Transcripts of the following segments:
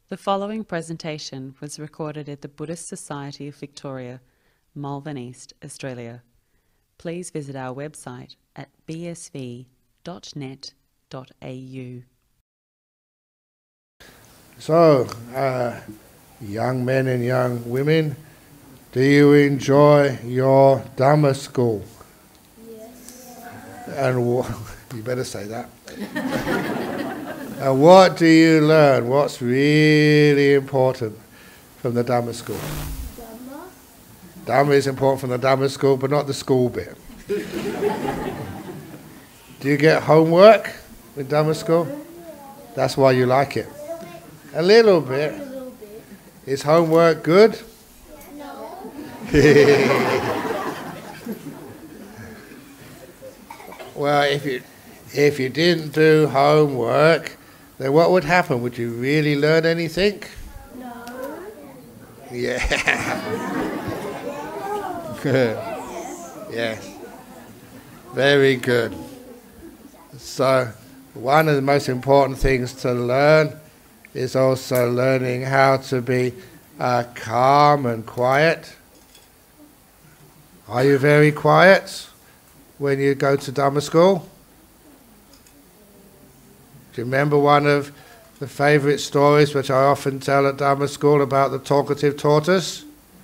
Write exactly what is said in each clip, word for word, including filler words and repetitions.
The following presentation was recorded at the Buddhist Society of Victoria, Malvern East, Australia. Please visit our website at b s v dot net dot a u. So, uh, young men and young women, do you enjoy your Dhamma school? Yes. And wha- you better say that. And what do you learn? What's really important from the Dhamma school? Dhamma. Dhamma is important from the Dhamma school, but not the school bit. Do you get homework with Dhamma school? That's why you like it. A little bit. A little bit. Is homework good? No. Well, if you if you didn't do homework, then what would happen? Would you really learn anything? No. Yeah. Yes. Very good. So, one of the most important things to learn is also learning how to be uh, calm and quiet. Are you very quiet when you go to Dhamma school? Do you remember one of the favourite stories which I often tell at Dhamma school about the talkative tortoise?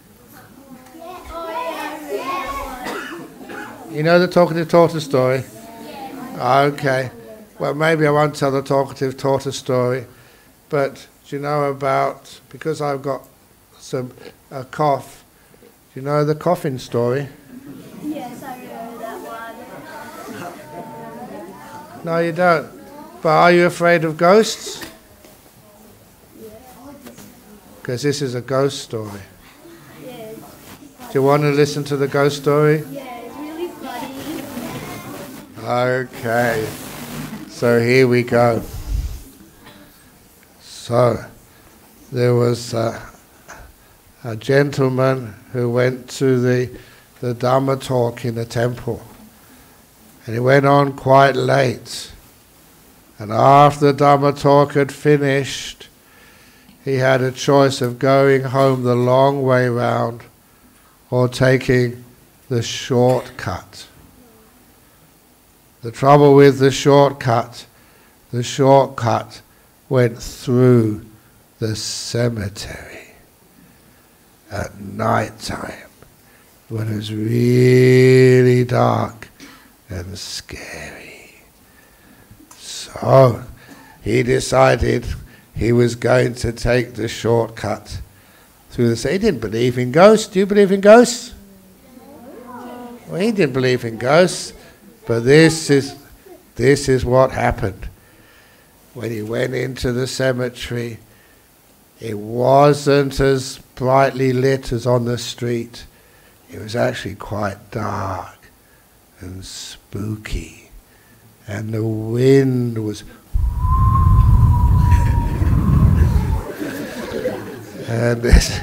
You know the talkative tortoise story? Okay. Well, maybe I won't tell the talkative tortoise story, but do you know about, because I've got some a cough, do you know the coffin story? Yes, I remember that one. No, you don't. But are you afraid of ghosts? Because this is a ghost story. Yes. Do you want to listen to the ghost story? Yeah, it's really funny. Okay. So here we go. So there was uh, a gentleman who went to the, the Dhamma talk in the temple. And it went on quite late. And after the Dhamma talk had finished, he had a choice of going home the long way round or taking the shortcut. The trouble with the shortcut, the shortcut went through the cemetery at night time when it was really dark and scary. So he decided he was going to take the shortcut through the cemetery. He didn't believe in ghosts. Do you believe in ghosts? Well, he didn't believe in ghosts. But this is this is what happened. When he went into the cemetery, it wasn't as brightly lit as on the street. It was actually quite dark and spooky. And the wind was and this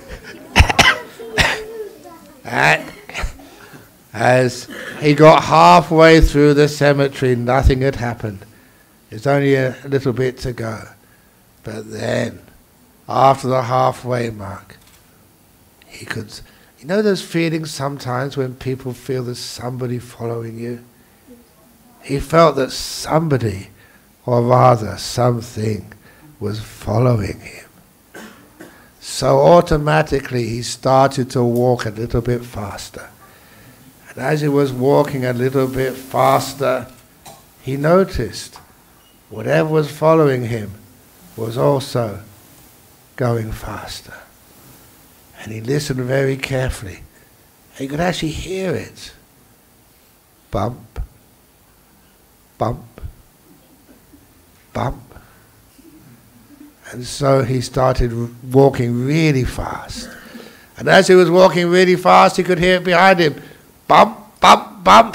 and as he got halfway through the cemetery, nothing had happened. There's only a little bit to go. But then, after the halfway mark, he could... You know those feelings sometimes when people feel there's somebody following you? He felt that somebody, or rather something, was following him. So automatically he started to walk a little bit faster. And as he was walking a little bit faster, he noticed whatever was following him was also going faster. And he listened very carefully. And you could actually hear it. Bump, bump, bump. And so he started walking really fast. And as he was walking really fast, he could hear it behind him. Bump, bump, bump.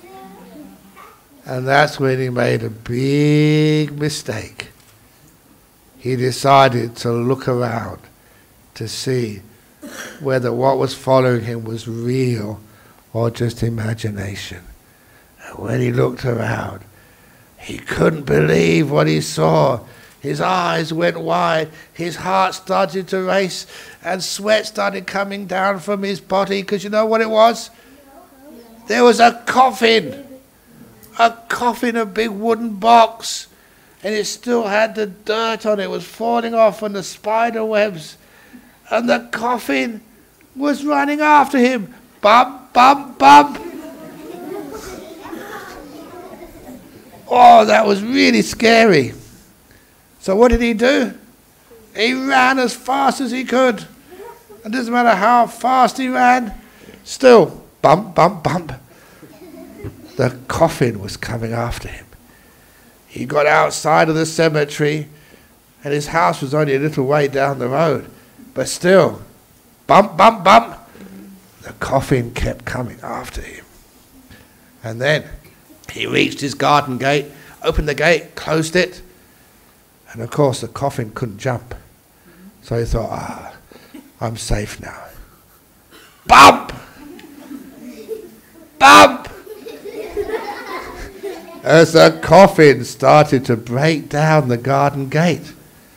And that's when he made a big mistake. He decided to look around to see whether what was following him was real or just imagination. And when he looked around, he couldn't believe what he saw. His eyes went wide, his heart started to race, and sweat started coming down from his body, because you know what it was? There was a coffin, a coffin, a big wooden box, and it still had the dirt on it. It was falling off and the spider webs, and the coffin was running after him. Bump, bump, bump. Oh, that was really scary. So what did he do? He ran as fast as he could. It doesn't matter how fast he ran, still, bump, bump, bump. The coffin was coming after him. He got outside of the cemetery, and his house was only a little way down the road. But still, bump, bump, bump. The coffin kept coming after him. And then he reached his garden gate, opened the gate, closed it. And of course the coffin couldn't jump. So he thought, ah, I'm safe now. Bump! Bump! As the coffin started to break down the garden gate.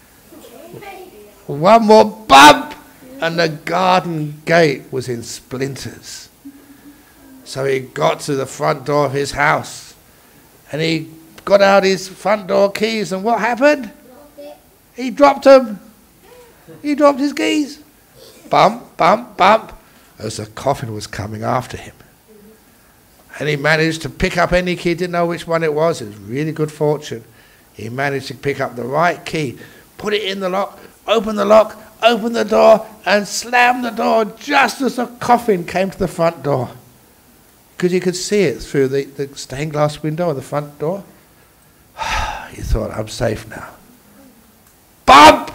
One more bump! And the garden gate was in splinters. So he got to the front door of his house. And he got out his front door keys, and what happened? He dropped them. He dropped his keys. Bump, bump, bump, as the coffin was coming after him. And he managed to pick up any key, didn't know which one it was. It was really good fortune. He managed to pick up the right key, put it in the lock, open the lock, open the door, and slam the door just as the coffin came to the front door. Because you could see it through the, the stained glass window of the front door. He thought, I'm safe now. Bump!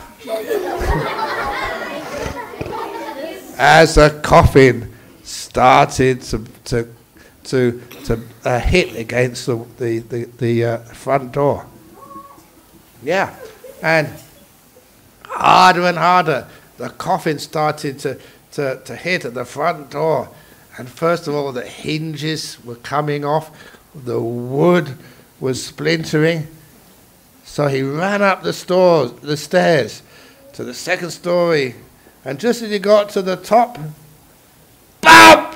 As the coffin started to to to, to uh, hit against the the the, the uh, front door. Yeah, and harder and harder, the coffin started to, to, to hit at the front door. And first of all, the hinges were coming off, the wood was splintering. So he ran up the, stores, the stairs to the second story, and just as he got to the top, bump!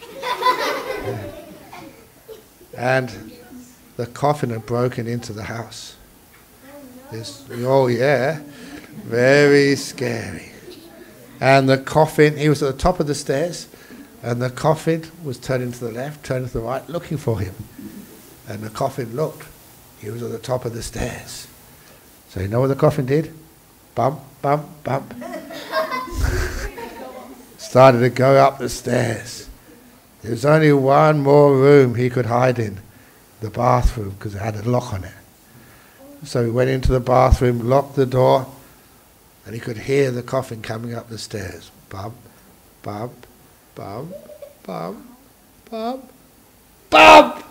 And the coffin had broken into the house. This, oh yeah, very scary. And the coffin, he was at the top of the stairs, and the coffin was turning to the left, turning to the right, looking for him. And the coffin looked. He was at the top of the stairs. So you know what the coffin did? Bump, bump, bump. Started to go up the stairs. There was only one more room he could hide in, the bathroom, because it had a lock on it. So he went into the bathroom, locked the door, and he could hear the coffin coming up the stairs. Bump, bump, bump, bump, bump, bump!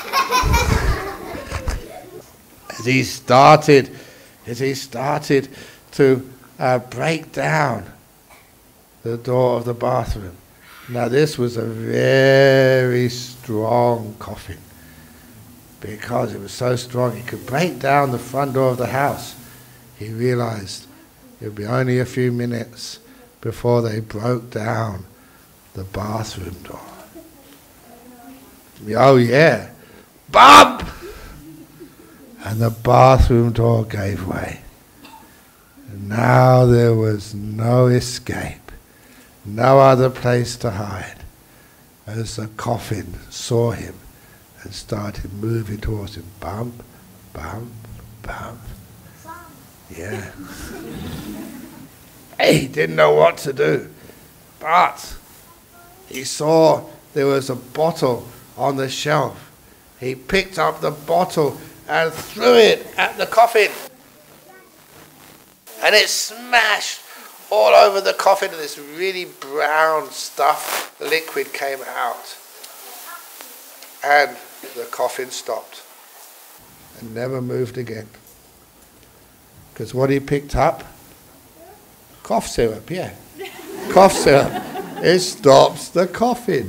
As he started, as he started to uh, break down the door of the bathroom. Now this was a very strong coffin, because it was so strong it could break down the front door of the house. He realized it would be only a few minutes before they broke down the bathroom door. Oh yeah, bump! And the bathroom door gave way. And now there was no escape, no other place to hide, as the coffin saw him and started moving towards him. Bump, bump, bump. Yeah. He didn't know what to do, but he saw there was a bottle on the shelf. He picked up the bottle and threw it at the coffin. And it smashed all over the coffin, and this really brown stuff, liquid came out. And the coffin stopped and never moved again. Because what he picked up? Cough syrup, yeah. Cough syrup. It stops the coffin.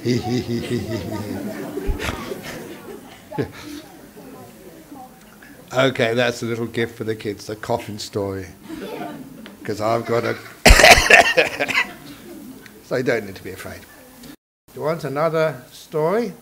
Okay, that's a little gift for the kids, the coffin story. Because I've got a... So you don't need to be afraid. Do you want another story?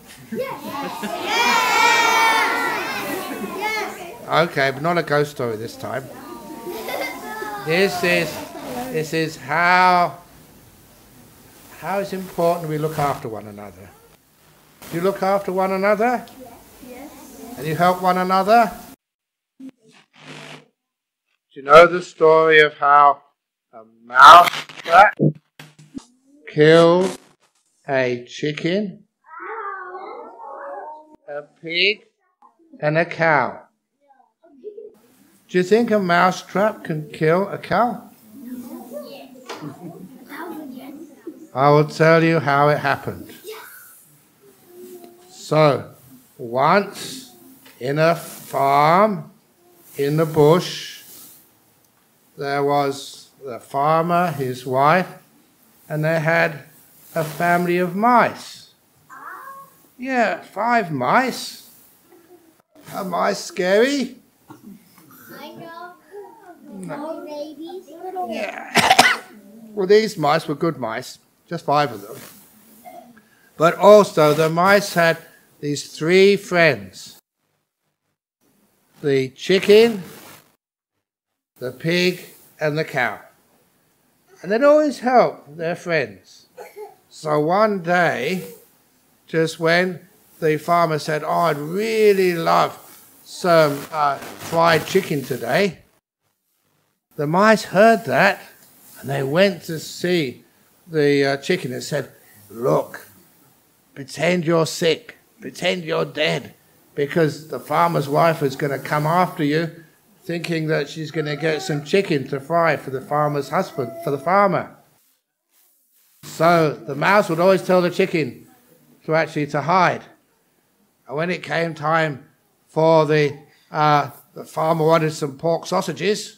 Okay, but not a ghost story this time. This is, this is how, how it's important we look after one another. Do you look after one another? Yes. And you help one another? Do you know the story of how a mouse trap killed a chicken, a pig, and a cow? Do you think a mouse trap can kill a cow? I will tell you how it happened. So, once in a farm in the bush, there was the farmer, his wife, and they had a family of mice. Yeah, five mice. Are mice scary? I know. No babies. Yeah. Well, these mice were good mice, just five of them. But also the mice had these three friends. The chicken, the pig, and the cow. And they'd always help their friends. So one day, just when the farmer said, oh, I'd really love some uh, fried chicken today, the mice heard that and they went to see the uh, chicken and said, look, pretend you're sick, pretend you're dead, because the farmer's wife is going to come after you thinking that she's going to get some chicken to fry for the farmer's husband, for the farmer. So the mouse would always tell the chicken to actually to hide. And when it came time for the, uh, the farmer wanted some pork sausages,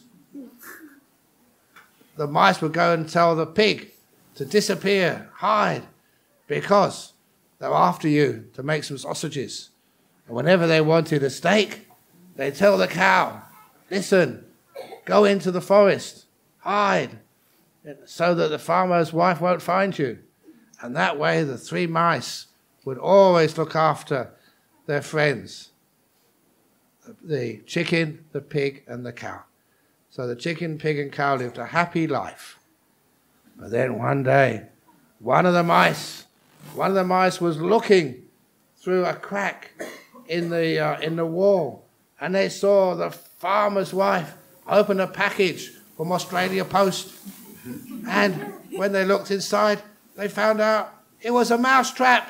the mice would go and tell the pig to disappear, hide, because they're after you to make some sausages. And whenever they wanted a steak, they'd tell the cow, listen, go into the forest, hide, so that the farmer's wife won't find you. And that way the three mice would always look after their friends, the chicken, the pig, and the cow. So the chicken, pig, and cow lived a happy life. But then one day, one of the mice, one of the mice was looking through a crack in the uh, in the wall, and they saw the farmer's wife open a package from Australia Post. And when they looked inside, they found out it was a mouse trap.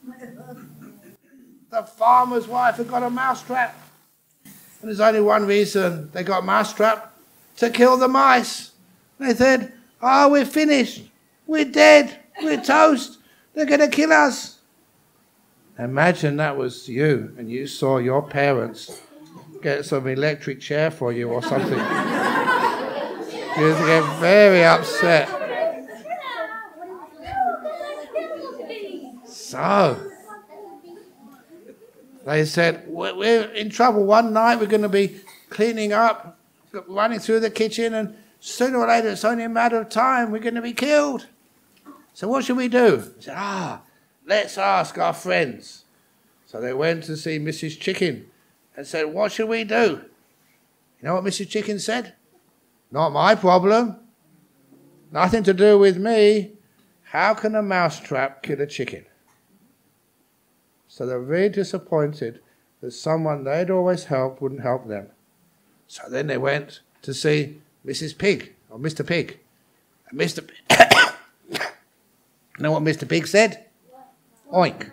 The farmer's wife had got a mouse trap. And there's only one reason they got a mouse trap: to kill the mice. They said, oh, we're finished. We're dead. We're toast. They're going to kill us. Imagine that was you and you saw your parents get some electric chair for you or something. You'd get very upset. So, they said, we're in trouble. One night we're going to be cleaning up, running through the kitchen, and sooner or later, it's only a matter of time, we're going to be killed. So what should we do? They said, ah, let's ask our friends. So they went to see Missus Chicken and said, what should we do? You know what Missus Chicken said? Not my problem. Nothing to do with me. How can a mousetrap kill a chicken? So they're very disappointed that someone they'd always helped wouldn't help them. So then they went to see Missus Pig, or Mister Pig. And Mister Pig, you know what Mister Pig said? Oink.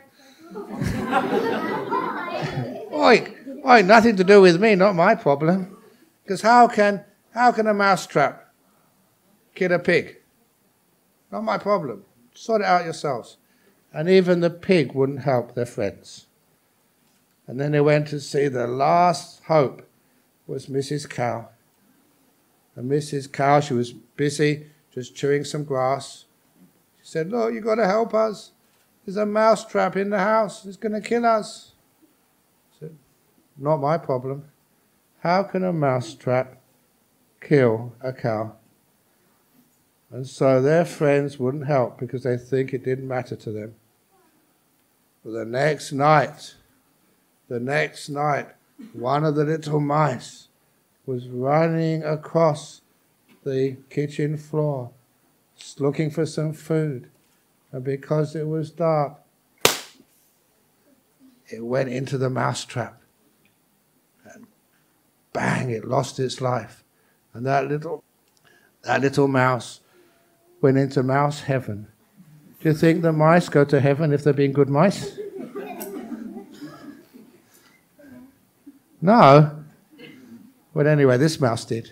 Oink. Oink, nothing to do with me, not my problem. Because how can, how can a mousetrap kill a pig? Not my problem. Sort it out yourselves. And even the pig wouldn't help their friends. And then they went to see the last hope was Missus Cow. And Missus Cow, she was busy just chewing some grass. She said, look, you've got to help us. There's a mouse trap in the house. It's going to kill us. I said, not my problem. How can a mouse trap kill a cow? And so their friends wouldn't help because they think it didn't matter to them. But the next night, the next night, one of the little mice was running across the kitchen floor, looking for some food. And because it was dark, it went into the mouse trap. And bang, it lost its life. And that little, that little mouse went into mouse heaven. Do you think the mice go to heaven if they're being good mice? No. But anyway, this mouse did.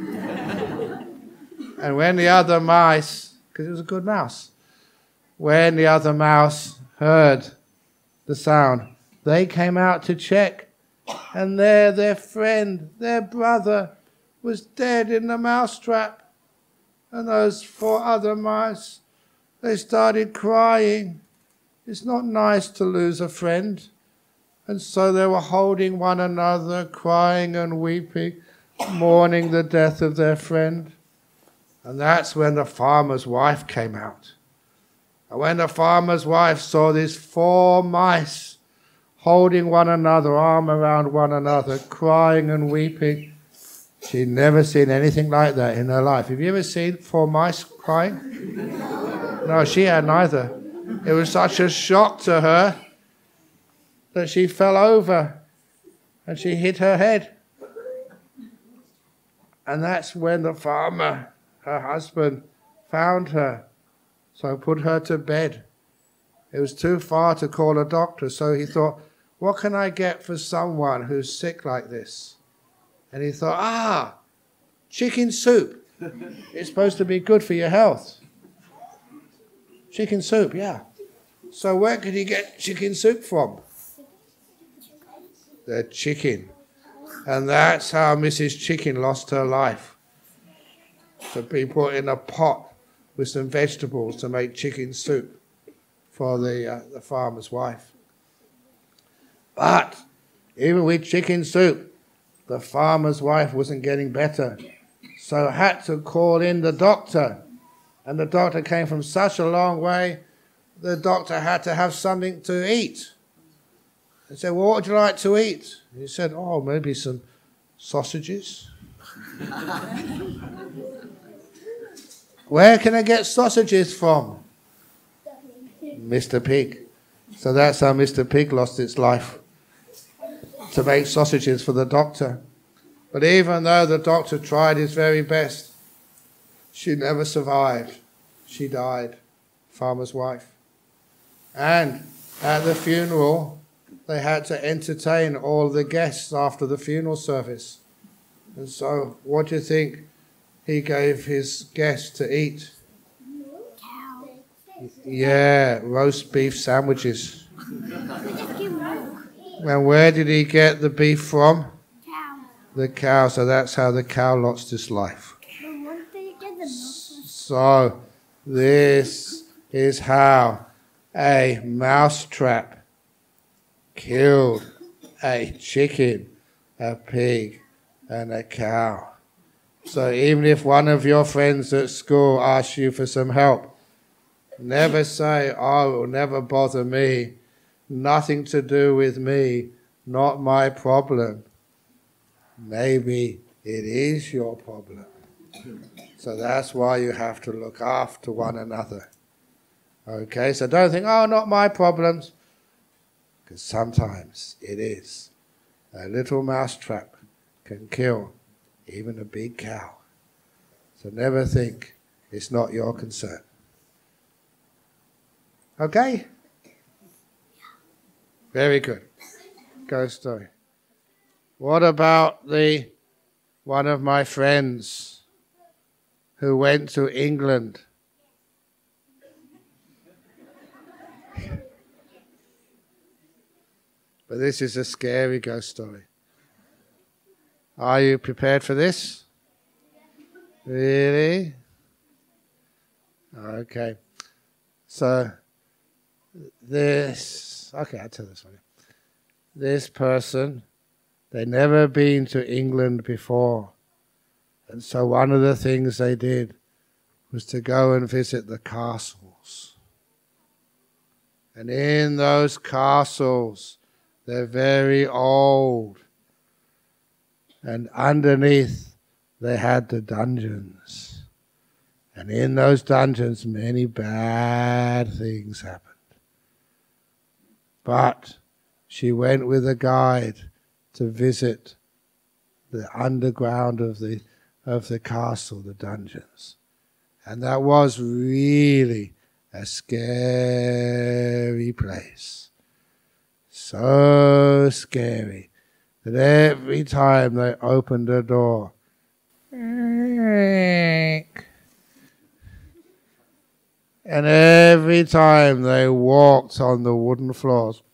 And when the other mice, because it was a good mouse, when the other mouse heard the sound, they came out to check. And there their friend, their brother, was dead in the mouse trap. And those four other mice, they started crying. It's not nice to lose a friend. And so they were holding one another, crying and weeping, mourning the death of their friend. And that's when the farmer's wife came out. And when the farmer's wife saw these four mice holding one another, arm around one another, crying and weeping, she'd never seen anything like that in her life. Have you ever seen four mice crying? No, she hadn't either. It was such a shock to her that she fell over and she hit her head. And that's when the farmer, her husband, found her, so put her to bed. It was too far to call a doctor, so he thought, what can I get for someone who's sick like this? And he thought, ah, chicken soup. It's supposed to be good for your health. Chicken soup, yeah. So where could he get chicken soup from? The chicken. And that's how Missus Chicken lost her life. To be put in a pot with some vegetables to make chicken soup for the, uh, the farmer's wife. But even with chicken soup, the farmer's wife wasn't getting better. So had to call in the doctor. And the doctor came from such a long way, the doctor had to have something to eat. He said, well, what would you like to eat? He said, oh, maybe some sausages. Where can I get sausages from? Mister Pig. So that's how Mister Pig lost its life, to make sausages for the doctor. But even though the doctor tried his very best, she never survived. She died, farmer's wife. And at the funeral, they had to entertain all the guests after the funeral service. And so, what do you think he gave his guests to eat? Cow. Yeah, roast beef sandwiches. And where did he get the beef from? Cow. The cow. So that's how the cow lost its life. But once they get the milk, So this is how a mousetrap killed a chicken, a pig, and a cow. So even if one of your friends at school asks you for some help, never say, oh, it will never bother me, nothing to do with me, not my problem. Maybe it is your problem. So that's why you have to look after one another. Okay, so don't think, oh, not my problems. Because sometimes it is. A little mousetrap can kill even a big cow. So never think it's not your concern. Okay? Very good. Ghost story. What about the one of my friends who went to England? But this is a scary ghost story. Are you prepared for this? Really? Okay. So, this, okay, I'll tell this one. This person, they'd never been to England before. And so one of the things they did was to go and visit the castles. And in those castles, they're very old. And underneath, they had the dungeons. And in those dungeons, many bad things happened. But she went with a guide to visit the underground of the of the castle, the dungeons. And that was really a scary place. So scary that every time they opened a door, and every time they walked on the wooden floors,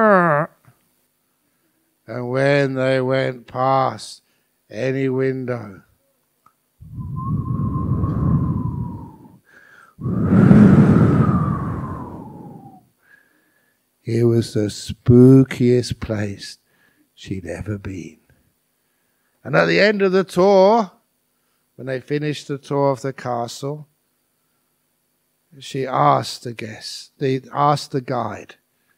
and when they went past any window, it was the spookiest place she'd ever been. And at the end of the tour, when they finished the tour of the castle, she asked the guest, they asked the guide,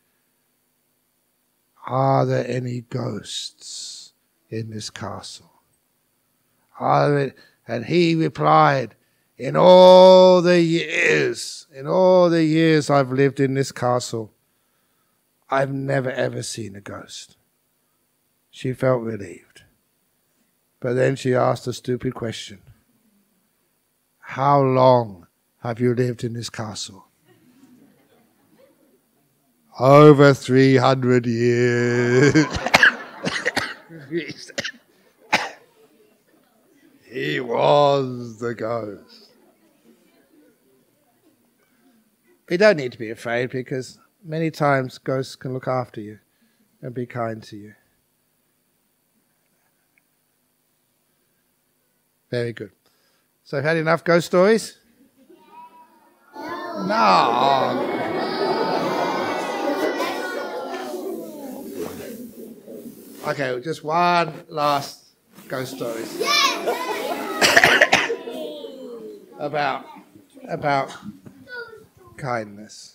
are there any ghosts in this castle? Are there, and he replied, in all the years, in all the years I've lived in this castle, I've never ever seen a ghost. She felt relieved. But then she asked a stupid question. How long have you lived in this castle? Over three hundred years. He was the ghost. You don't need to be afraid, because many times ghosts can look after you and be kind to you. Very good. So have you had enough ghost stories? No. Okay, just one last ghost story. about about kindness.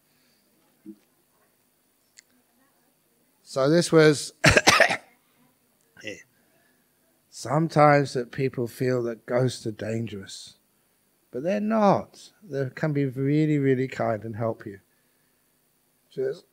So this was sometimes that people feel that ghosts are dangerous, but they're not. They can be really, really kind and help you. Just,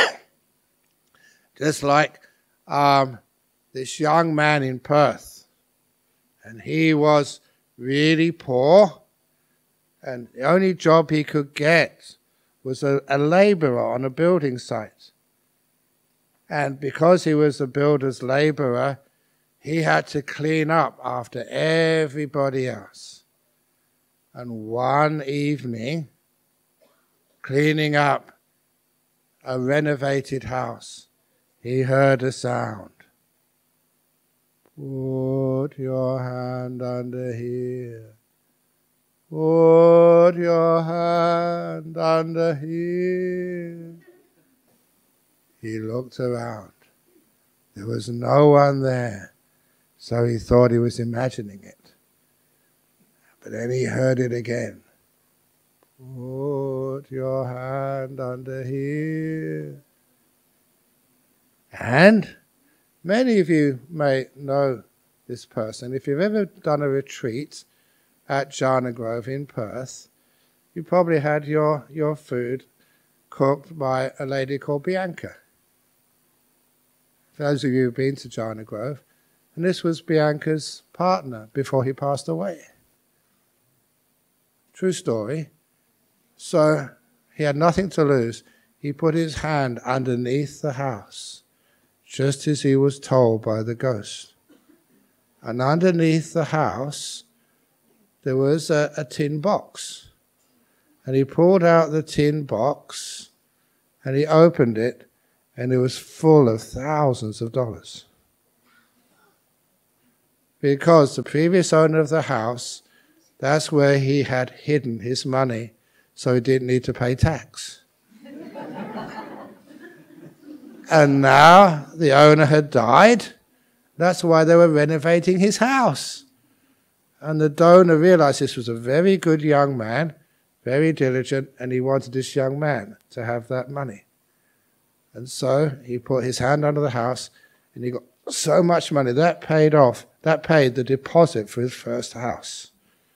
just like um, this young man in Perth, and he was really poor, and the only job he could get was a, a labourer on a building site. And because he was a builder's labourer, he had to clean up after everybody else. And one evening, cleaning up a renovated house, he heard a sound. Put your hand under here. Put your hand under here. He looked around. There was no one there, so he thought he was imagining it. But then he heard it again. Put your hand under here. And many of you may know this person. If you've ever done a retreat at Jhana Grove in Perth, you probably had your, your food cooked by a lady called Bianca. For those of you who've been to Jhana Grove, and this was Bianca's partner before he passed away. True story. So he had nothing to lose. He put his hand underneath the house, just as he was told by the ghost. And underneath the house, there was a, a tin box. And he pulled out the tin box, and he opened it, and it was full of thousands of dollars. Because the previous owner of the house, that's where he had hidden his money, so he didn't need to pay tax. And now the owner had died. That's why they were renovating his house. And the donor realized this was a very good young man, very diligent, and he wanted this young man to have that money. And so he put his hand under the house, and he got so much money. That paid off. That paid the deposit for his first house.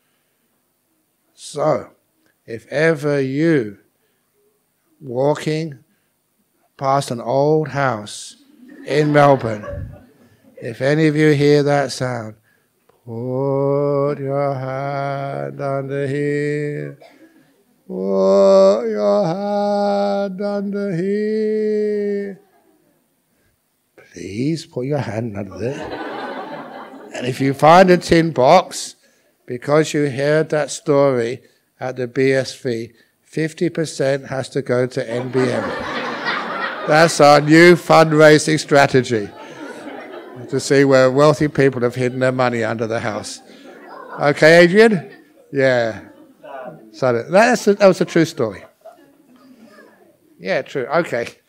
So, if ever you walking past an old house in Melbourne, if any of you hear that sound, put your hand under here. Put your hand under here. Please put your hand under there. And if you find a tin box, because you heard that story at the B S V, fifty percent has to go to N B M. That's our new fundraising strategy, to see where wealthy people have hidden their money under the house. Okay, Adrian? Yeah. So that's a, that was a true story. Yeah, true. Okay.